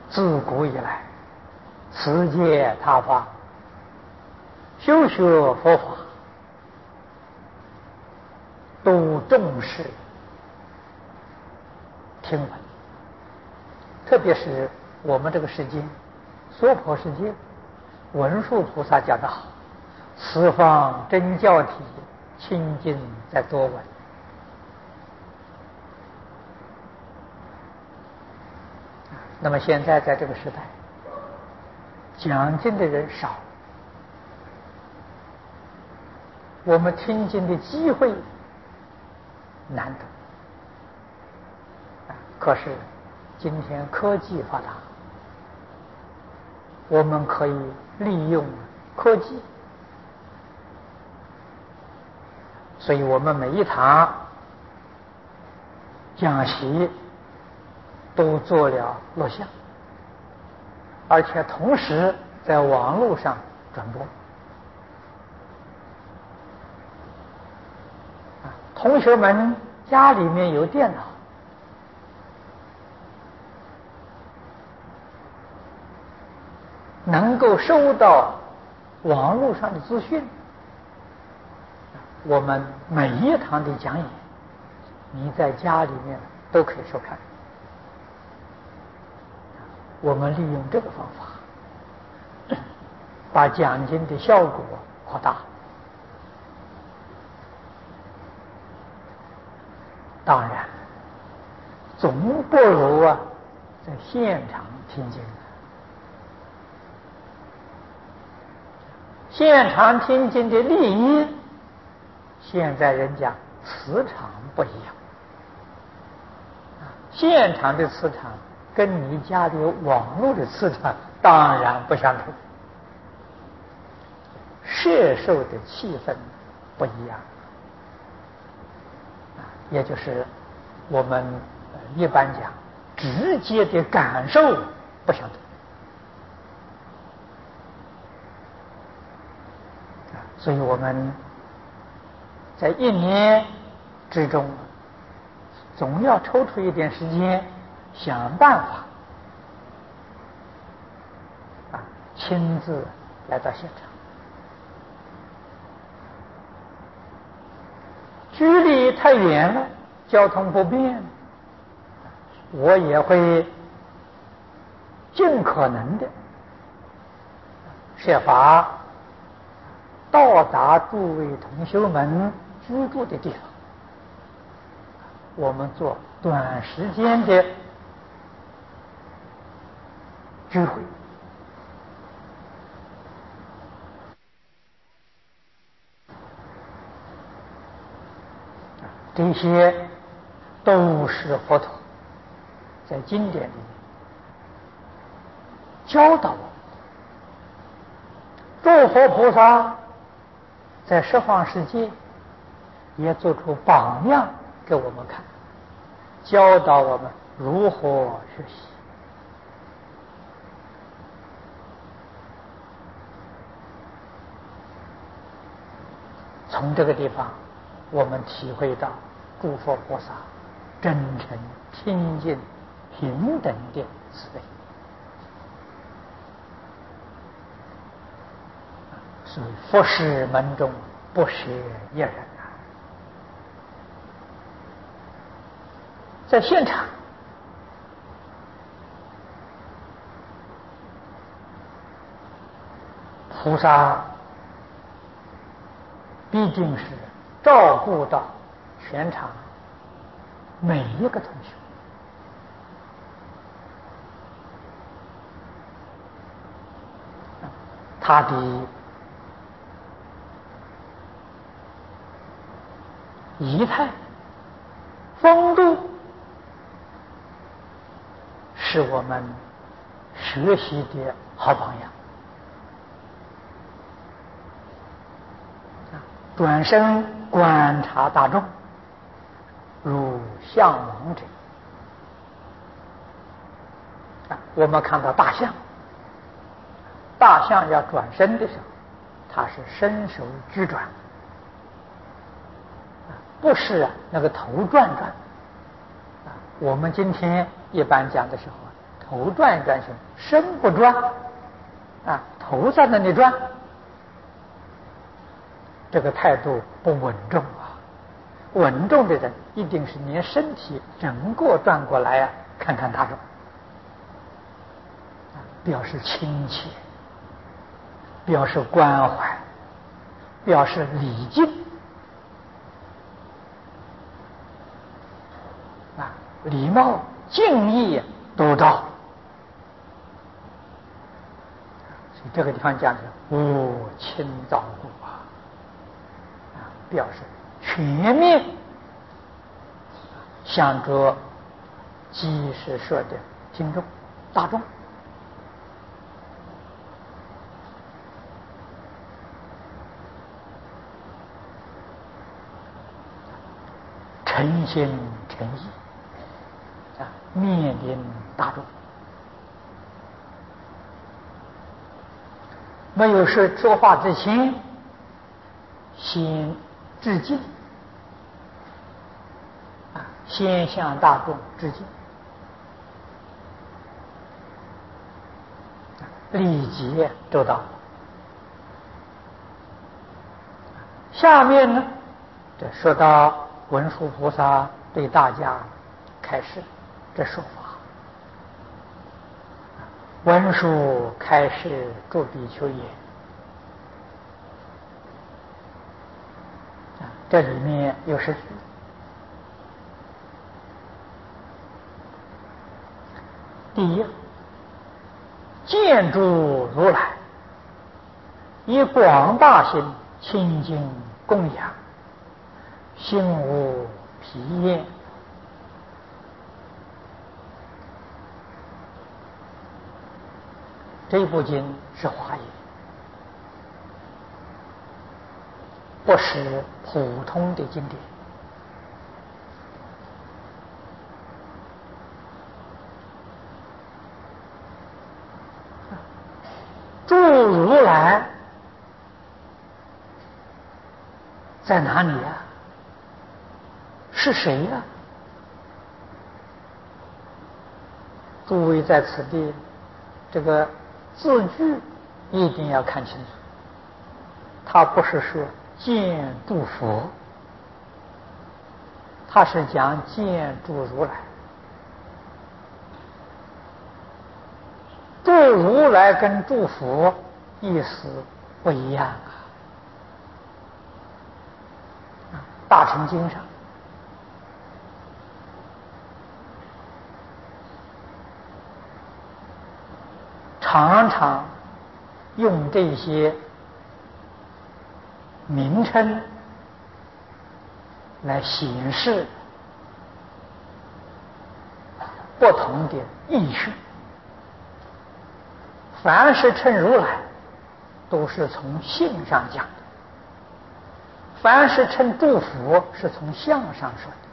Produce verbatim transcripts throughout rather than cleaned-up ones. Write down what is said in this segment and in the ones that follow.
自古以来，此界他方修学佛法，都重视听闻，特别是我们这个世界，娑婆世界，文殊菩萨讲得好：“此方真教体，清净在多闻。”那么现在在这个时代，讲经的人少，我们听经的机会难得。可是今天科技发达，我们可以利用科技，所以我们每一堂讲习都做了录像，而且同时在网络上转播。同学们家里面有电脑，能够收到网络上的资讯。我们每一堂的讲演，你在家里面都可以收看。我们利用这个方法，把讲经的效果扩大。当然，总不如啊在现场听经。现场听经的利益，现在人讲磁场不一样。现场的磁场跟你家里网络的磁场当然不相同，摄受的气氛不一样。也就是我们一般讲直接的感受不相同。所以我们在一年之中总要抽出一点时间，想办法啊亲自来到现场。距离太远了，交通不便，我也会尽可能的设法到达诸位同修们居住的地方，我们做短时间的聚会。这些都是佛陀在经典里面教导我们，诸佛菩萨在十方世界也做出榜样给我们看，教导我们如何学习。从这个地方我们体会到诸佛菩萨真诚、清净、平等的慈悲。所以佛事门中不舍一人啊！在现场，菩萨毕竟是照顾到全场每一个同学，他的仪态、风度，是我们学习的好榜样。转身观察大众，如象王者。我们看到大象，大象要转身的时候，它是伸手直转，不是啊那个头转转。我们今天一般讲的时候， 头转一转行，身不转啊，头在那里转，这个态度不稳重啊。稳重的人一定是连身体整个转过来啊，看看大众，表示亲切，表示关怀，表示礼敬啊，礼貌敬意都到。所以这个地方讲的无亲照顾啊，啊，表示全面向着积食社的听众大众。诚心诚意啊，面临大众，没有说说话之前，先致敬啊，先向大众致敬，礼节周到。下面呢，这说到文殊菩萨对大家开示这说法。文殊开示诸比丘言，这里面有十句。第一，见诸如来，以广大心清净供养，心无疲厌。这部经是华严，不是普通的经典。诸如来在哪里呀？是谁呀？诸位在此地，这个字句一定要看清楚。他不是说见诸佛，他是讲见诸如来。诸如来跟诸佛意思不一样啊。大乘经上常常用这些名称来显示不同的意趣。凡是称如来，都是从性上讲的；凡是称诸佛，是从相上说的。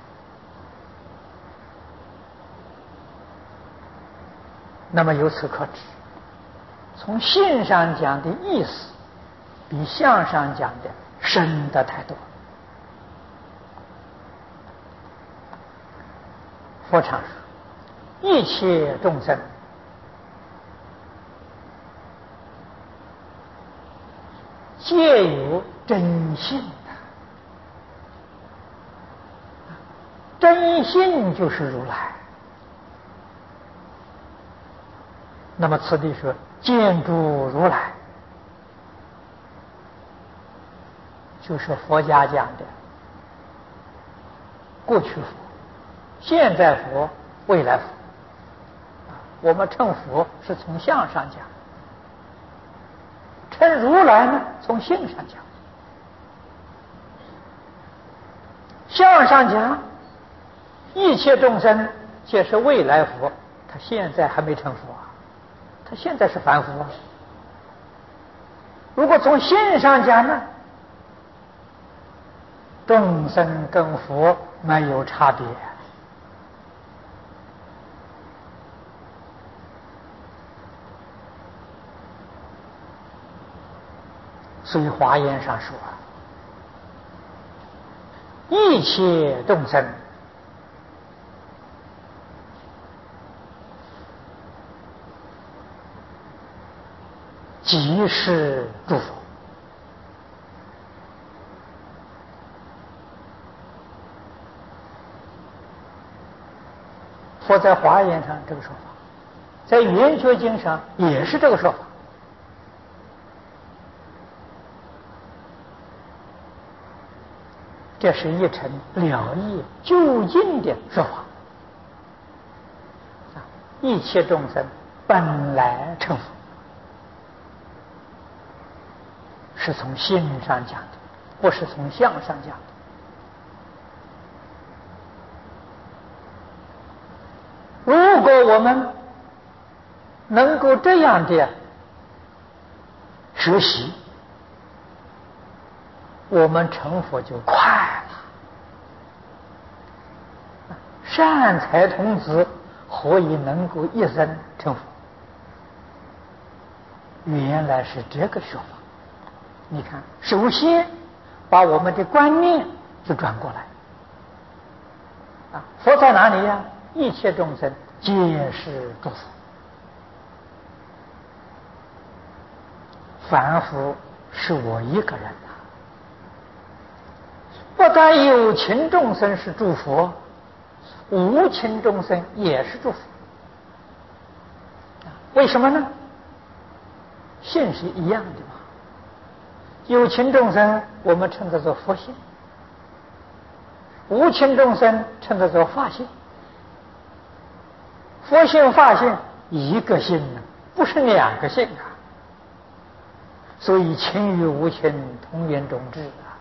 那么由此可知，从性上讲的意思，比相上讲的深得太多。佛常说，一切众生皆有真性的，真性就是如来。那么此地说见诸如来，就是佛家讲的过去佛、现在佛、未来佛。我们称佛是从相上讲，称如来呢从性上讲。相上讲，一切众生皆是未来佛，他现在还没成佛啊，他现在是凡夫啊。如果从性上讲呢，众生跟佛没有差别。所以华严上说，一切众生即是诸佛。佛在华严上这个说法，在圆觉经上也是这个说法。这是一诚了义究竟的说法。一切众生本来成佛，是从心上讲的，不是从相上讲的。如果我们能够这样的学习，我们成佛就快了。善财童子何以能够一生成佛？原来是这个说法。你看，首先把我们的观念就转过来。啊，佛在哪里呀？一切众生皆是诸佛，凡夫是我一个人啊。不但有情众生是诸佛，无情众生也是诸佛。为什么呢？性是一样的嘛。有情众生我们称之作佛性，无情众生称之作法性。佛性法性一个性呢，不是两个性啊。所以情与无情同源种质啊。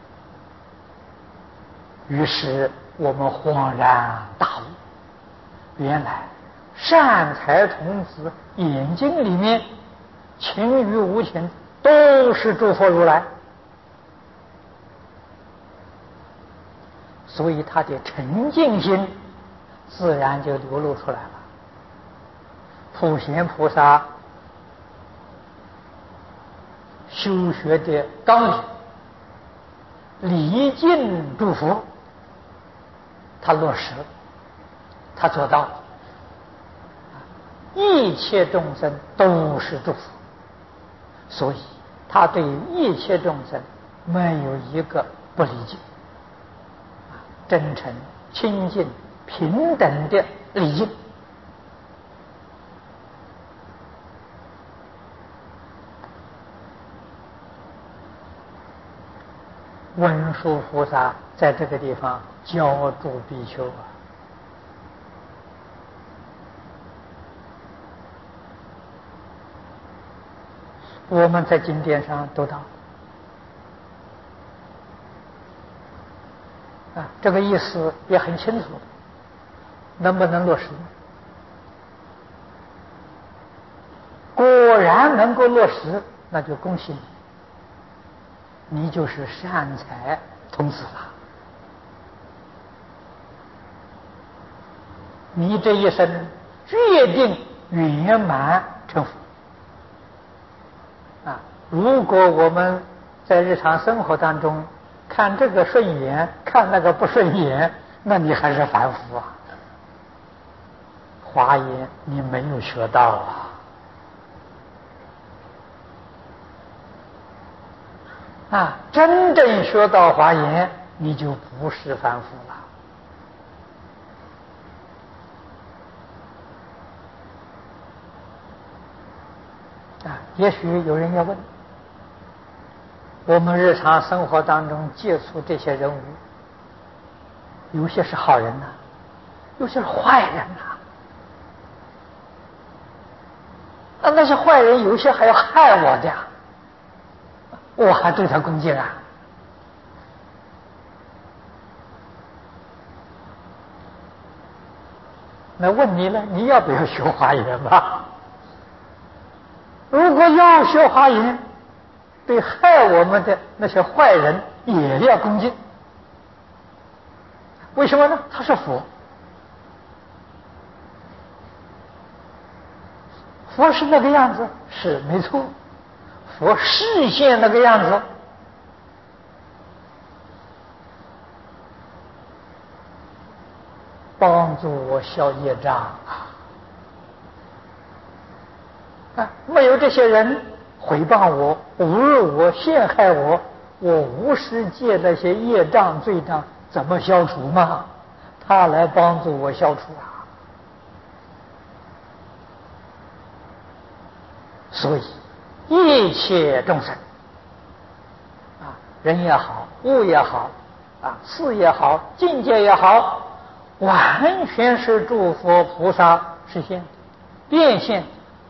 于是我们恍然大悟，原来善财童子眼睛里面情与无情都是诸佛如来，所以他的沉静心自然就流露出来了。普贤菩萨修学的纲领，礼敬诸佛，他落实了，他做到了。一切众生都是诸佛，所以他对一切众生没有一个不理解，真诚、清净、平等的理敬。文殊菩萨在这个地方教诸比丘啊，我们在经典上读到啊，这个意思也很清楚，能不能落实？果然能够落实，那就恭喜你，你就是善财童子了。你这一生决定圆满成佛啊！如果我们在日常生活当中看这个顺眼，看那个不顺眼，那你还是凡夫啊。华严你没有学到啊。啊，真正学到华严，你就不是凡夫了。啊，也许有人要问，我们日常生活当中接触这些人物，有些是好人呐、啊，有些是坏人呐、啊。那那些坏人有些还要害我的，我还对他恭敬啊。那问你了，你要不要学华严吧？如果要学华严，对害我们的那些坏人也要恭敬。为什么呢？他是佛，佛是那个样子，是没错，佛示现那个样子，帮助我消业障啊！啊，没有这些人， 毁谤我、侮辱我、陷害我，我无世界那些业障罪障怎么消除嘛？他来帮助我消除啊！所以一切众生啊，人也好，物也好，啊，事也好，境界也好，完全是诸佛菩萨实现变现，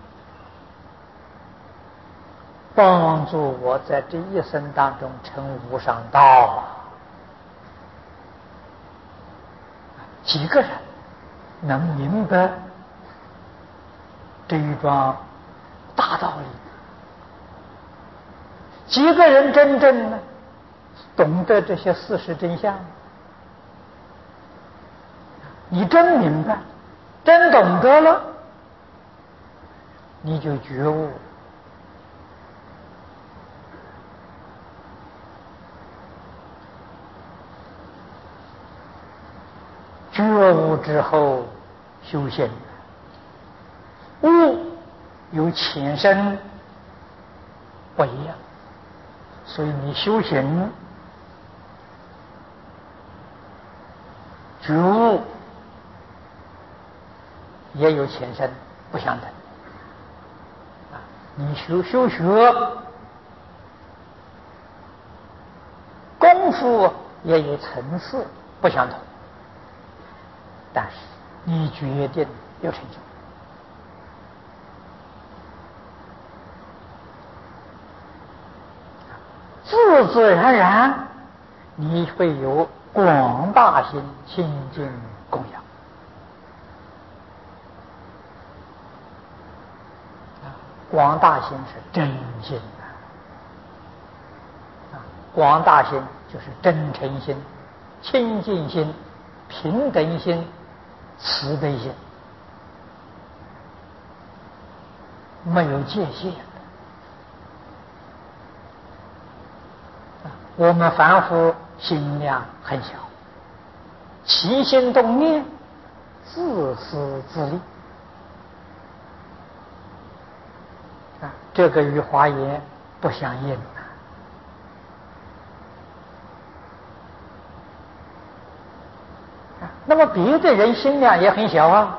帮助我在这一生当中成无上道啊！几个人能明白这一桩大道理？几个人真正呢懂得这些事实真相？你真明白，真懂得了，你就觉悟。觉悟之后修行，悟有浅深不一样，所以你修行觉悟也有浅深不相等啊！你修修学功夫也有层次不相同，但是你决定有成就。自自然然你会有广大心清净供养啊！广大心是真心啊！广大心就是真诚心、清净心、平等心、慈悲心，没有界限。我们凡夫心量很小，起心动念自私自利啊，这个与华严不相应啊。啊那么别的人心量也很小啊，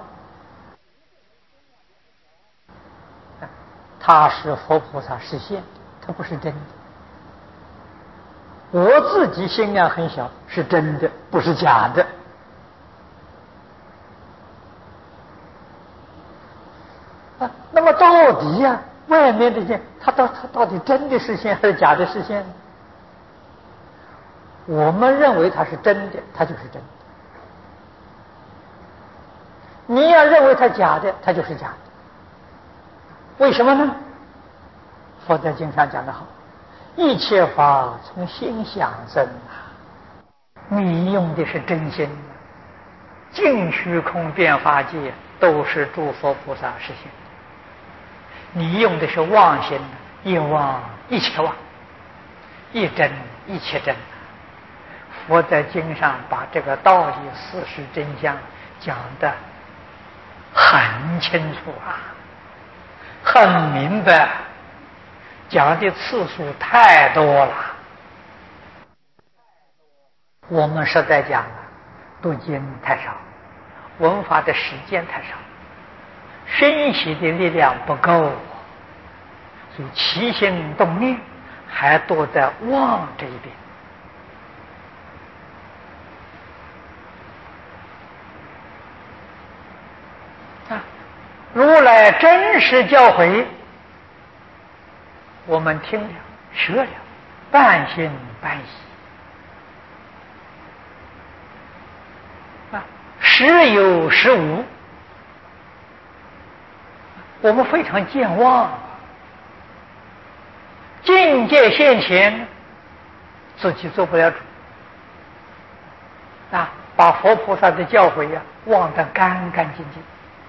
啊他是佛菩萨实现，他不是真的。我自己心量很小，是真的，不是假的。啊，那么到底呀、啊，外面这些，它到它到底真的实现还是假的实现呢？我们认为它是真的，它就是真的；你要认为它假的，它就是假的。为什么呢？佛在经上讲得好。一切法从心想生啊！你用的是真心，净虚空变法界都是诸佛菩萨实现。你用的是妄心，一妄一切妄，一真一切真。佛在经上把这个道理、事实真相讲得很清楚啊，很明白。讲的次数太多了，我们实在讲读经太少，闻法的时间太少，熏习的力量不够，所以起心动念还多在妄这一边啊！如来真实教诲，我们听了学了，半信半疑啊，时有时无，我们非常健忘。境界现前，自己做不了主啊，把佛菩萨的教诲呀、啊、忘得干干净净，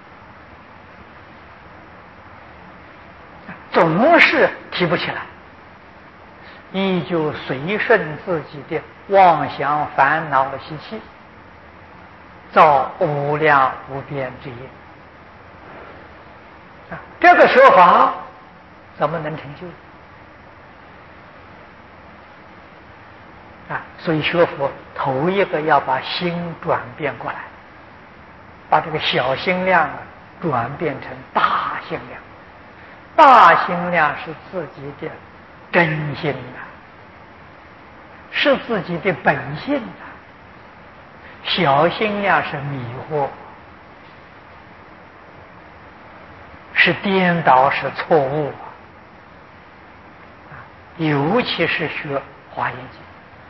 总是提不起来，依旧随顺自己的妄想烦恼习气，造无量无边之业啊！这个说法怎么能成就？啊，所以学佛头一个要把心转变过来，把这个小心量转变成大心量。大心量是自己的真心啊，是自己的本性啊。小心量是迷惑，是颠倒，是错误啊！尤其是学华严经。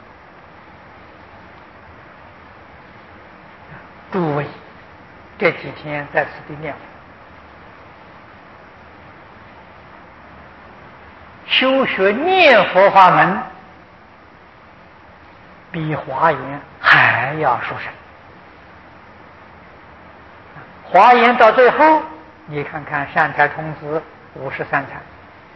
诸位这几天在此地念佛，修学念佛法门比华严还要殊胜。华严到最后，你看看善财童子五十三参，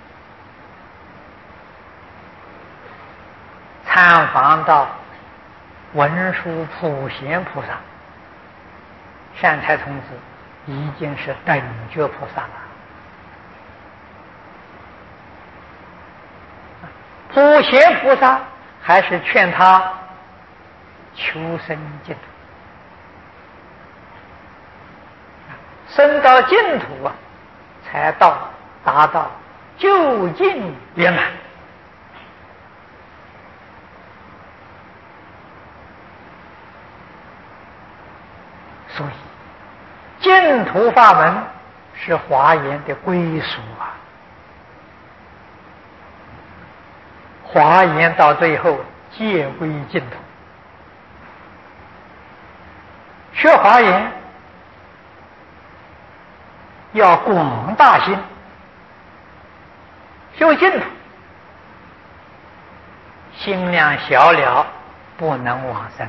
参访到文殊普贤菩萨，善财童子已经是等觉菩萨了。普贤菩萨还是劝他求生净土，生到净土啊，才到达到究竟圆满。所以净土法门是华严的归属啊。华严到最后皆归净土。学华严要广大心，修净土心量小了，不能往生。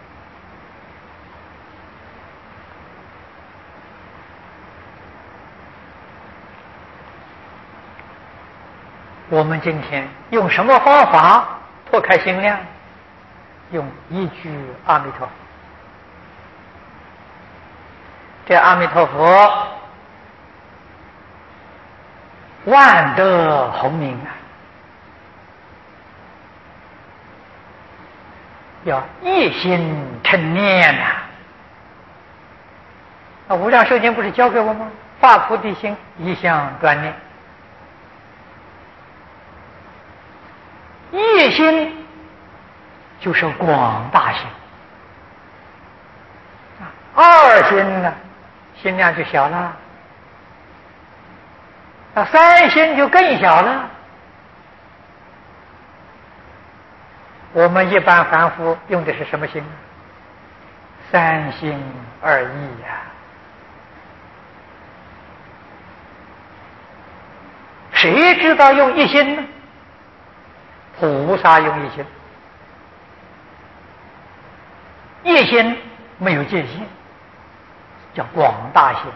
我们今天用什么方法破开心量？用一句阿弥陀佛。这阿弥陀佛万德洪名啊，要一心称念呐、啊。那无量寿经不是教给我吗？发菩提心，一向专念。一心就是广大心，二心呢，心量就小了，那三心就更小了。我们一般凡夫用的是什么心？三心二意呀、啊。谁知道用一心呢？菩萨用一心，一心没有界限，叫广大心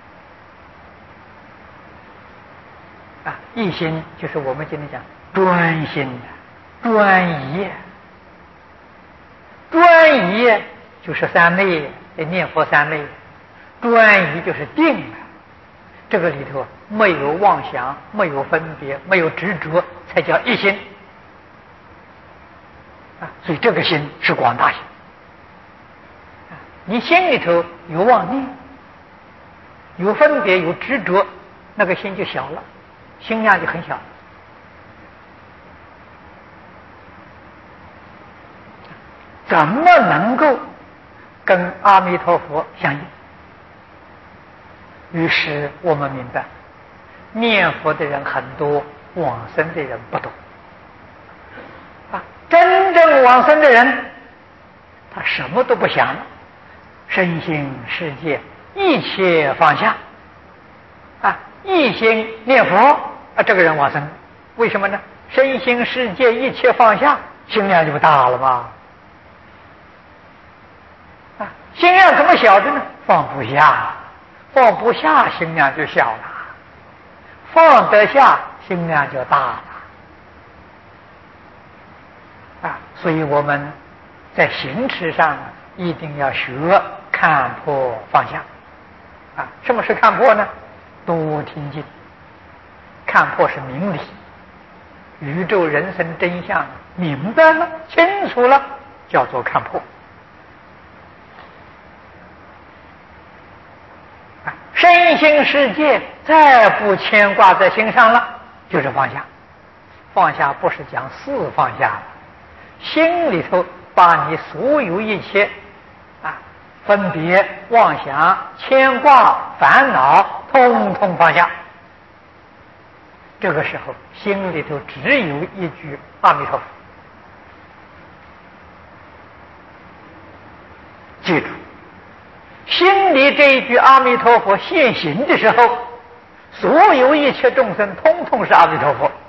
啊。一心就是我们今天讲专心、专一，专一就是三昧，念佛三昧，专一就是定啊。这个里头没有妄想，没有分别，没有执着，才叫一心。啊，所以这个心是广大心。啊，你心里头有妄念，有分别，有执着，那个心就小了，心量就很小。怎么能够跟阿弥陀佛相应？于是我们明白，念佛的人很多，往生的人不多。啊，真正往生的人，他什么都不想，身心世界一切放下，啊，一心念佛啊，这个人往生。为什么呢？身心世界一切放下，心量就不大了嘛。啊，心量怎么小的呢？放不下，放不下，心量就小了；放得下，心量就大了。啊，所以我们在行持上一定要学看破放下。啊，什么是看破呢？多听经， 看破是明理，宇宙人生真相明白了、清楚了，叫做看破。身心世界再不牵挂在心上了，就是放下。放下不是讲四放下，心里头把你所有一切啊分别、妄想、牵挂、烦恼通通放下。这个时候心里头只有一句阿弥陀佛。记住，心里这一句阿弥陀佛现行的时候，所有一切众生通通是阿弥陀佛。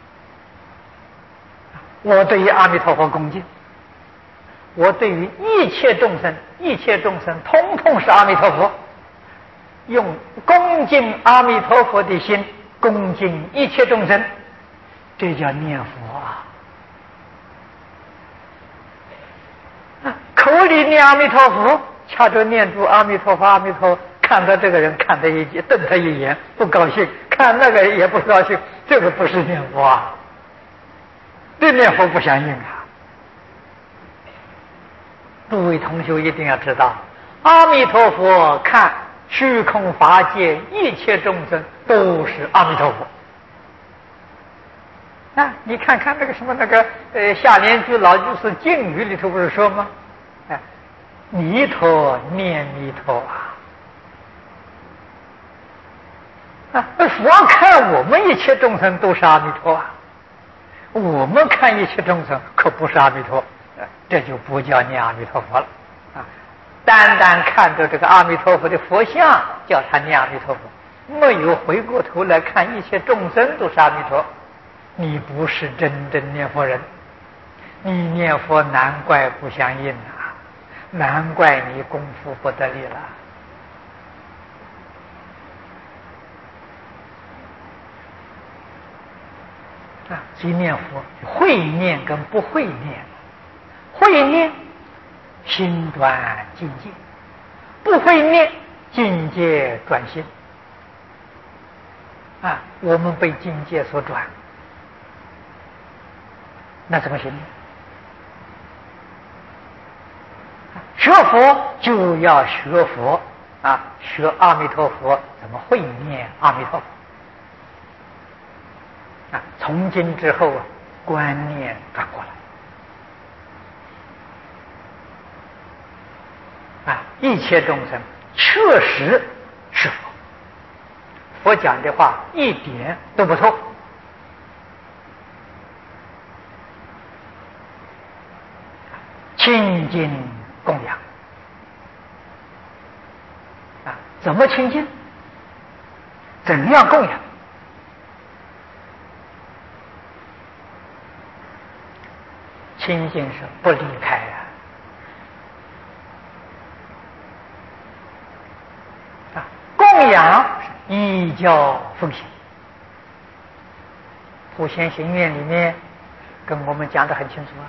我对于阿弥陀佛恭敬，我对于一切众生，一切众生通通是阿弥陀佛，用恭敬阿弥陀佛的心恭敬一切众生，这叫念佛啊！口里念阿弥陀佛，掐着念住阿弥陀佛，阿弥陀佛，看到这个人看他一眼，瞪他一眼，不高兴；看那个人也不高兴，这个不是念佛啊，这念佛不相应啊！诸位同学一定要知道，阿弥陀佛看虚空法界一切众生都是阿弥陀佛。啊，你看看那个什么那个呃下联句老居士敬语里头不是说吗？哎，弥陀念弥陀啊！啊，佛看我们一切众生都是阿弥陀啊，我们看一切众生可不是阿弥陀，这就不叫念阿弥陀佛了啊！单单看着这个阿弥陀佛的佛像，叫他念阿弥陀佛，没有回过头来看一切众生都是阿弥陀。你不是真正念佛人，你念佛难怪不相应啊，难怪你功夫不得力了啊！所以念佛会念跟不会念，会念心转境界，不会念境界转心啊！我们被境界所转，那怎么行？学佛就要学佛啊，学阿弥陀佛，怎么会念阿弥陀佛啊？从今之后啊，观念转过来啊，一切众生确实是佛，佛讲的话一点都不错。清净供养啊，怎么清净？怎样供养？清净是不离开啊，啊，供养是依教奉行。普贤行愿里面跟我们讲得很清楚啊。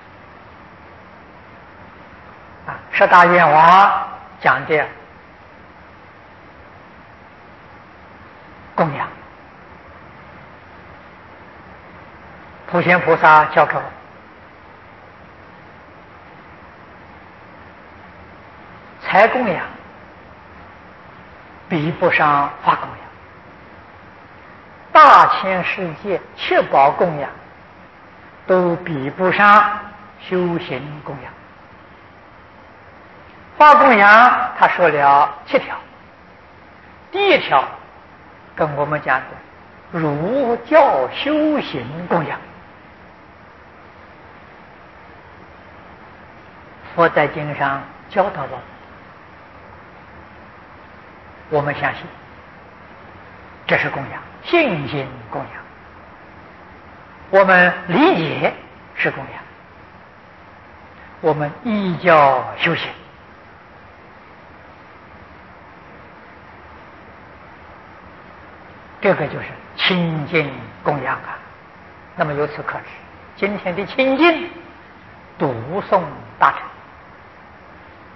啊，十大愿王讲的供养，普贤菩萨教给我，财供养比不上法供养，大千世界七宝供养都比不上修行供养。法供养他说了七条，第一条跟我们讲的儒教修行供养，佛在经上教导我，我们相信这是供养，信心供养，我们理解是供养，我们依教修行，这个就是清净供养啊。那么由此可知，今天的清净读诵大乘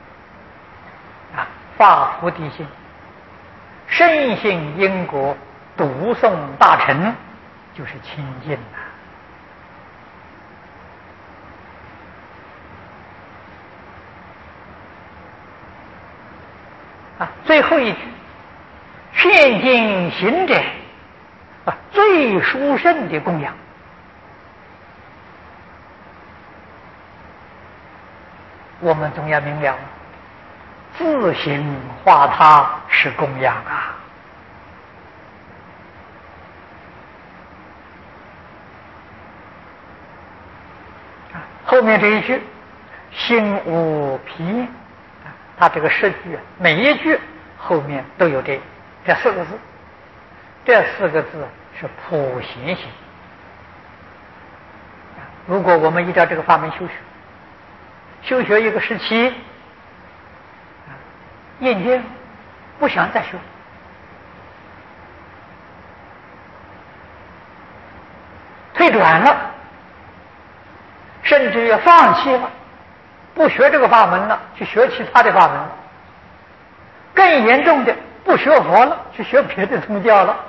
啊，发菩提心，深信因果， 读诵大乘就是清净呐。啊，最后一句，劝进行者啊，最殊胜的供养。我们总要明了，自行化他是供养啊。后面这一句心无疲厌，他这个诗句每一句后面都有这这四个字，这四个字是普贤行。如果我们依照这个法门修学，修学一个时期，厌倦不想再修，退转了，甚至于放弃了，不学这个法门了，去学其他的法门了。更严重的，不学佛了，去学别的宗教了。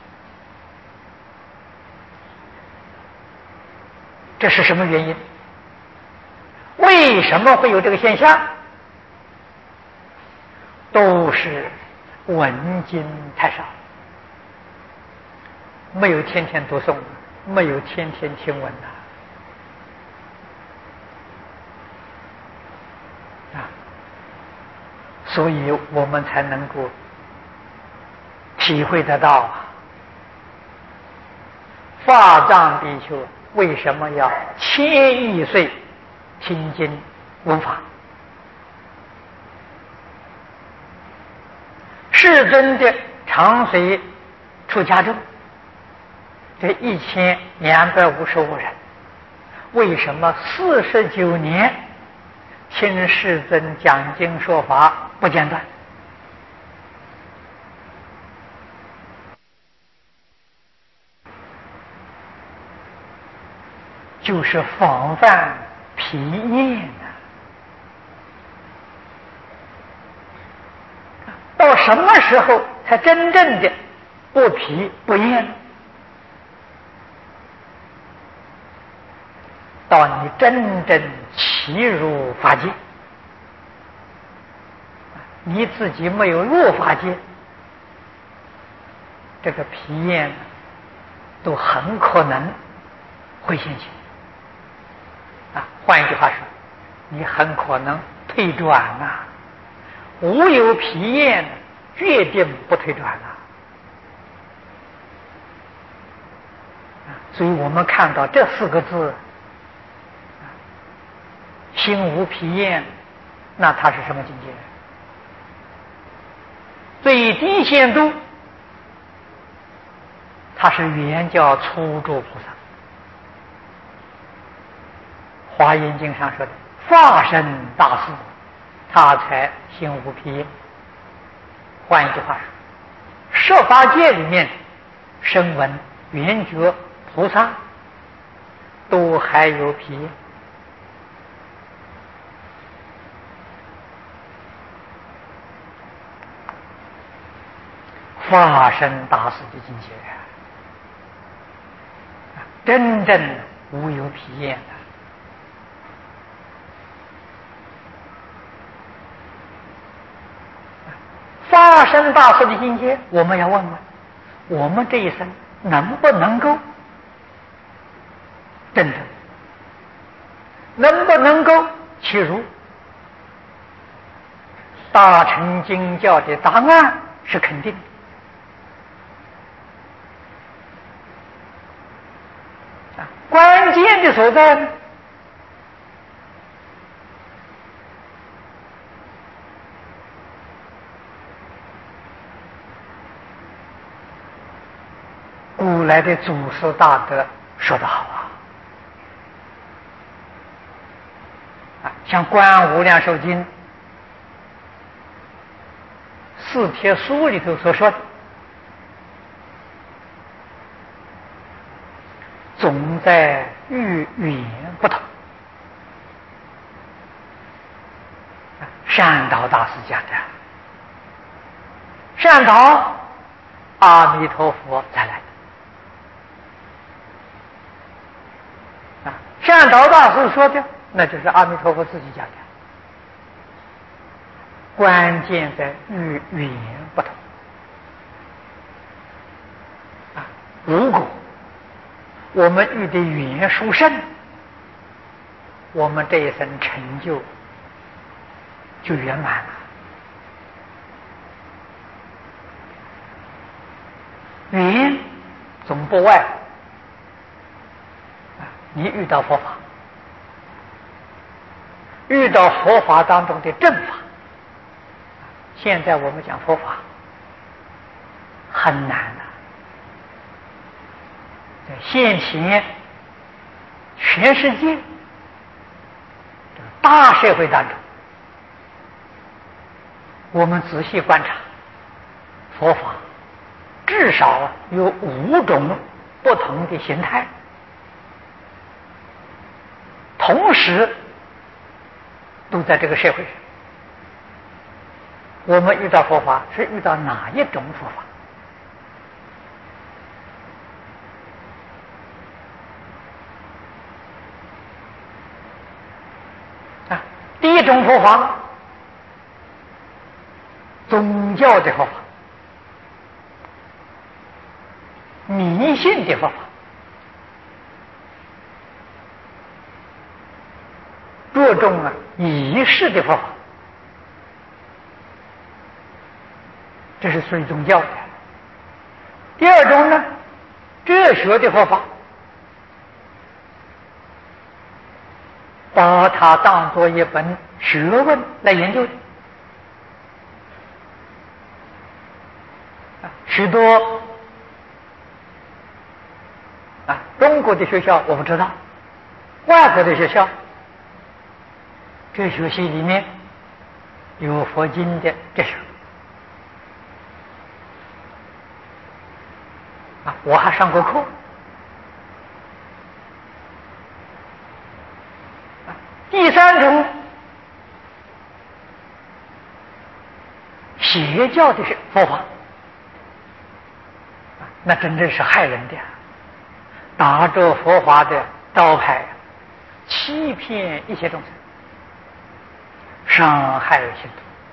这是什么原因？为什么会有这个现象？都是闻经太少，没有天天读诵，没有天天听闻呐。啊，所以我们才能够体会得到啊，法藏比丘为什么要千亿岁听经闻法？世尊的长随出家众这一千两百五十五人，为什么四十九年听世尊讲经说法不间断？就是防范疲厌啊！到什么时候才真正的不疲不厌？到你真正契入法界，你自己没有入法界，这个疲厌都很可能会现起。啊，换一句话说，你很可能退转啊！无有疲厌，决定不退转了。啊，所以我们看到这四个字，心无疲厌，那它是什么境界？最低限度，它是原教初住菩萨。华严经上说的法身大士，他才心无疲厌。换一句话说，设法界里面声闻缘觉菩萨都还有疲厌。法身大士的境界，真正无有疲厌的。法身大士的境界，我们要问问，我们这一生能不能够真正，能不能够契入？大乘经教的答案是肯定的。关键的所在呢，古来的祖师大德说得好啊，啊，像《观无量寿经》四帖书里头所说的，总在语言不同。善导大师讲的，善导阿弥陀佛才来的。啊，善导大师说的，那就是阿弥陀佛自己讲的。关键在语语言不同。啊，如果我们遇的语言殊胜，我们这一生成就就圆满了。语言总不外啊，你遇到佛法，遇到佛法当中的正法。现在我们讲佛法很难了，在现前全世界这个大社会当中，我们仔细观察，佛法至少有五种不同的形态，同时都在这个社会上。我们遇到佛法是遇到哪一种佛法？啊，第一种佛法，宗教的佛法，迷信的佛法，着重啊仪式的佛法，这是属于宗教的。第二种呢，哲学的佛法，把它当作一本学问来研究的。许多啊，中国的学校我不知道，外国的学校哲学系里面有佛经的哲学啊，我还上过课。啊，第三种邪教的佛法，啊，那真正是害人的，打着佛法的招牌，欺骗一切众生，伤害信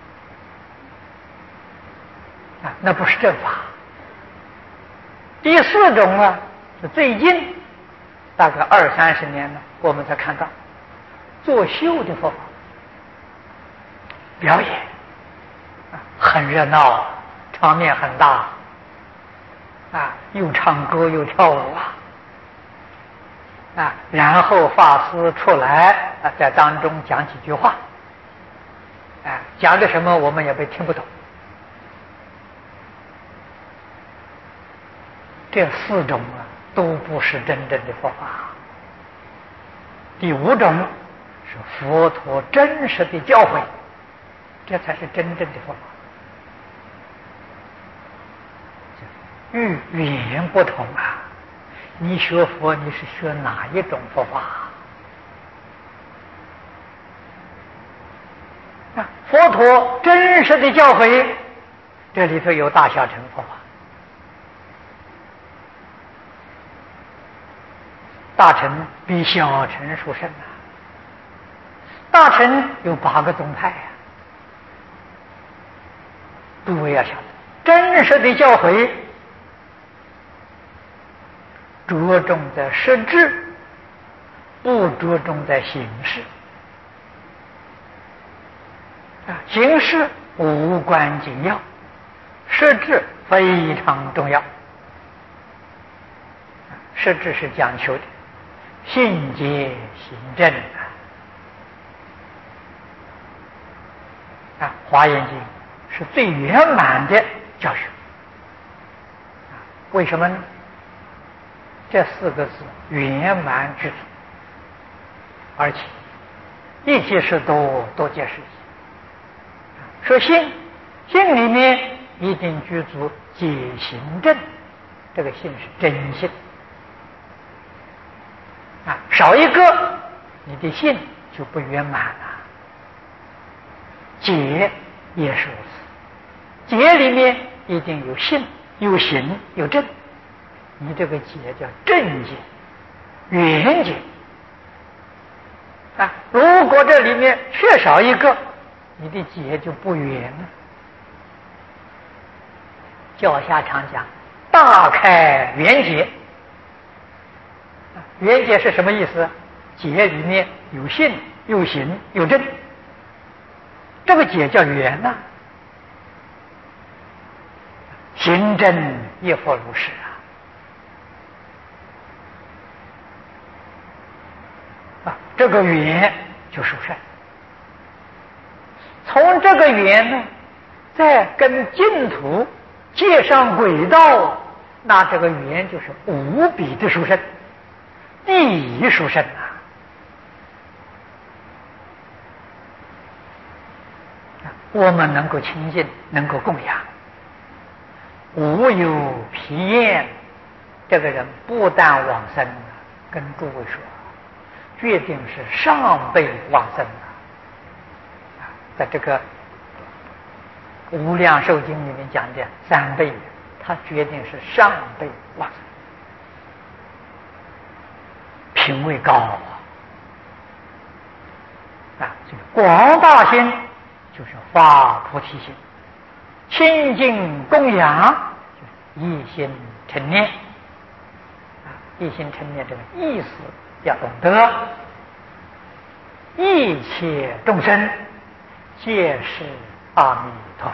徒啊，那不是正法。第四种啊，是最近大概二三十年呢，我们才看到作秀的佛法，表演啊，很热闹，场面很大啊，又唱歌又跳舞啊啊，然后法师出来啊，在当中讲几句话，啊，讲的什么我们也没听不懂。这四种啊，都不是真正的佛法。第五种是佛陀真实的教诲，这才是真正的佛法。语语言不同啊，你学佛你是学哪一种佛法？啊，佛陀真实的教诲，这里头有大小乘佛法。大乘比小乘殊胜啊！大乘有八个宗派啊，诸位要晓得，真实的教诲着重在实质，不着重在形式啊，形式无关紧要，实质非常重要。实质是讲求的信解行证啊，《华严经》是最圆满的教学啊，为什么呢？这四个字圆满具足，而且一即是多，多即是一。说信，信里面一定具足解行证，这个信是真信啊，少一个你的信就不圆满了。解也是如此，解里面一定有信， 有行有正，你这个解叫正解、圆解啊。如果这里面缺少一个，你的解就不圆了。教下常讲大开圆解，圆解是什么意思？解里面有信有行有正，这个解叫圆呐、啊。行正亦复如是啊！啊，这个圆就殊胜。从这个圆呢，再跟净土接上轨道，那这个圆就是无比的殊胜，第一殊胜啊！我们能够亲近，能够供养。无有疲厌，这个人不但往生，跟诸位说，决定是上辈往生了。在这个无量寿经里面讲的三辈，他决定是上辈往生，品位高啊！啊，这个广大心就是发菩提心。清净供养，一心成念啊！一心成念这个意思要懂得，一切众生皆是阿弥陀佛，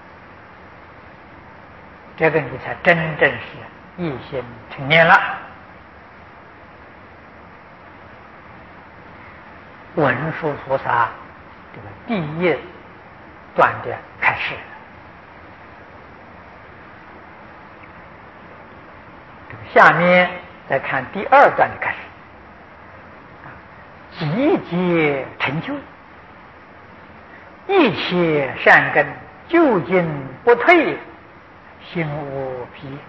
这个你才真正是一心成念了。文殊菩萨这个第一段的开始。下面再看第二段的开始，集结成就，一切善根究竟不退，心无疲厌。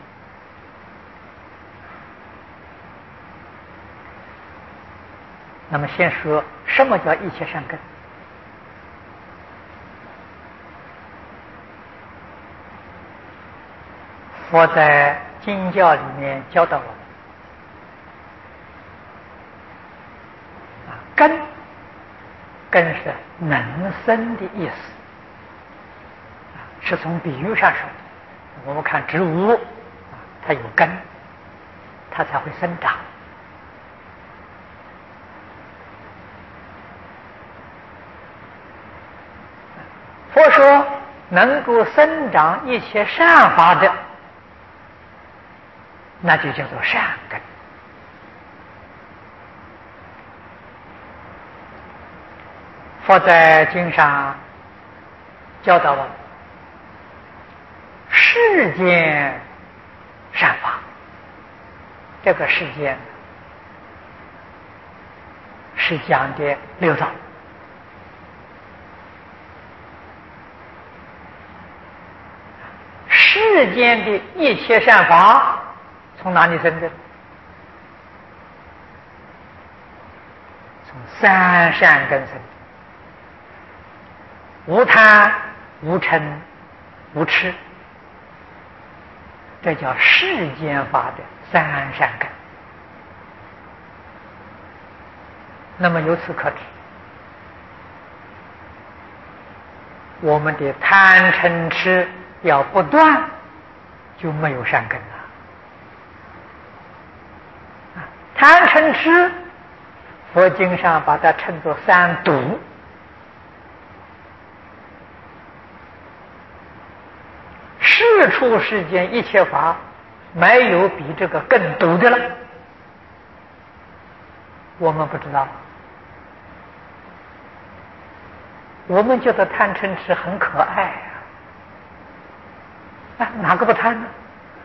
那么先说什么叫一切善根？佛在经教里面教导我们啊，根根是能生的意思啊，是从比喻上说的。我们看植物啊，它有根，它才会生长。佛说能够生长一切善法的，那就叫做善根。佛在经上教导我们，世间善法，这个世间是讲的六道。世间的一切善法从哪里生的？从三善根生的。无贪、无嗔、无痴，这叫世间法的三善根。那么由此可知，我们的贪嗔痴要不断，就没有善根了。贪嗔痴，佛经上把它称作三毒。世出世间一切法，没有比这个更毒的了。我们不知道，我们觉得贪嗔痴很可爱呀、啊，啊，哪个不贪呢？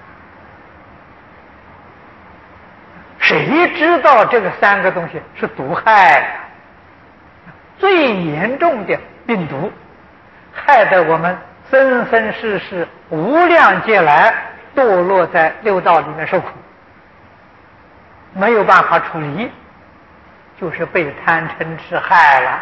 谁知道这个三个东西是毒害呀、啊？最严重的病毒，害得我们生生世世无量劫来堕落在六道里面受苦，没有办法处理，就是被贪嗔痴害了。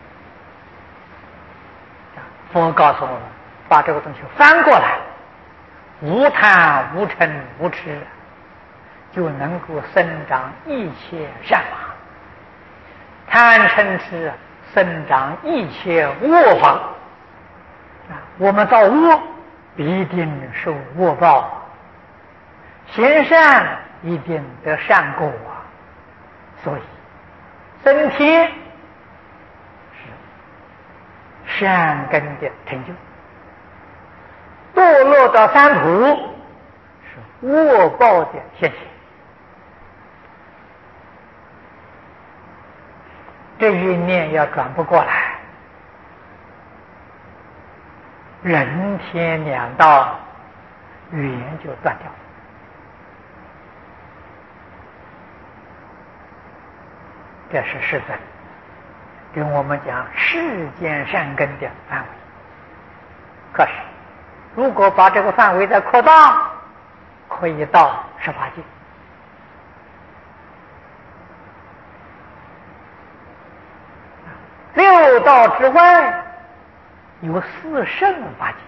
佛告诉我们，把这个东西翻过来， 无贪无嗔无痴，就能够生长一切善法。贪嗔痴生长一切恶法。我们造恶必定受恶报，行善一定得善果啊！所以升天是善根的成就，堕落到三途是恶报的现前。这一念要转不过来，人天两道缘就断掉了。这是世尊跟我们讲世间善根的范围。可是如果把这个范围再扩大，可以到十八界。六道之外有四圣法界，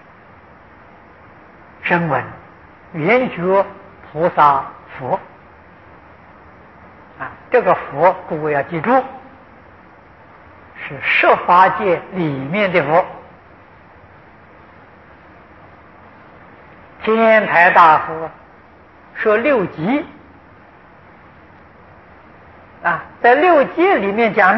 声闻、缘觉、菩萨、佛。啊，这个佛各位要记住，是十法界里面的佛。天台大师说六级，啊，在六级里面讲